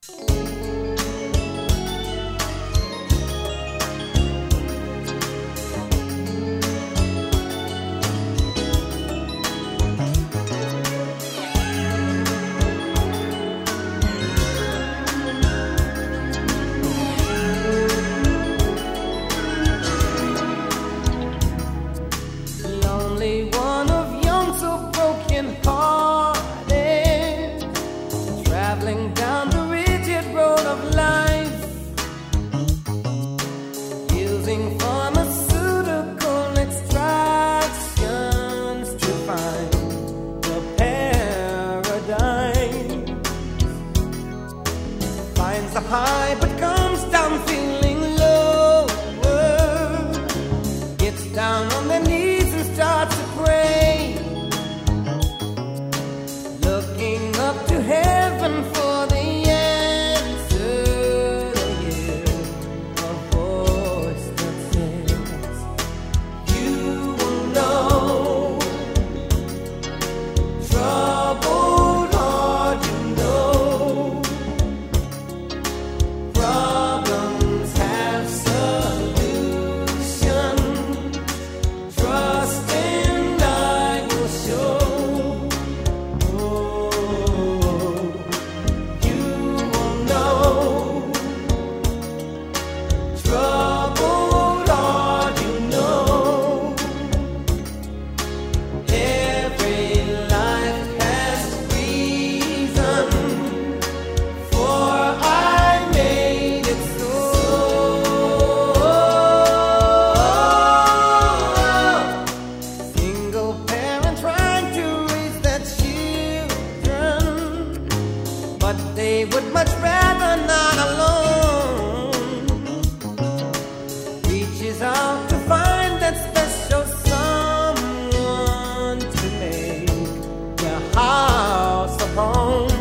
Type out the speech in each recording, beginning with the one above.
High but comes down feeling lower, gets down on their knees and starts to pray, looking up to heaven for the answer. They hear a voice that says, you will know, troubled heart, you know. Problems have solution. Trust and I will show. Oh, you will know. Troubled heart, you know. Every life has reason, for I made it so. Single parent trying to raise their children, but they would much rather not alone. Reaches out to find that special someone to make their house a home.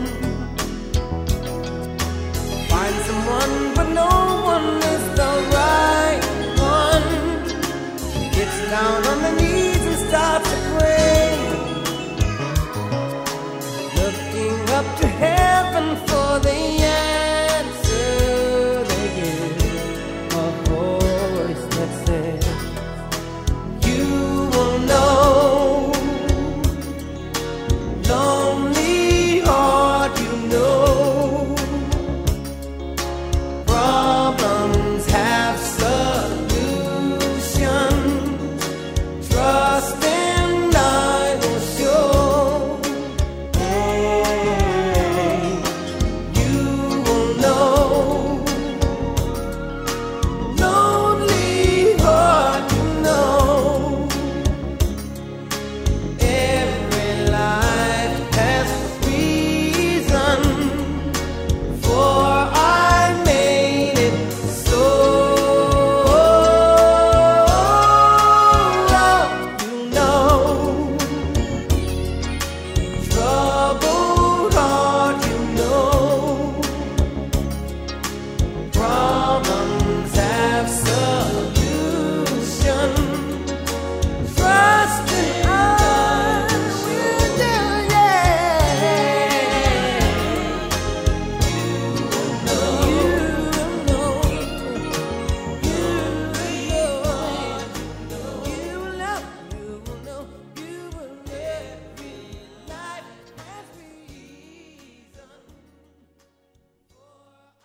Find someone, but no one is the right one. Gets down on the knees and starts to pray, looking up to heaven for the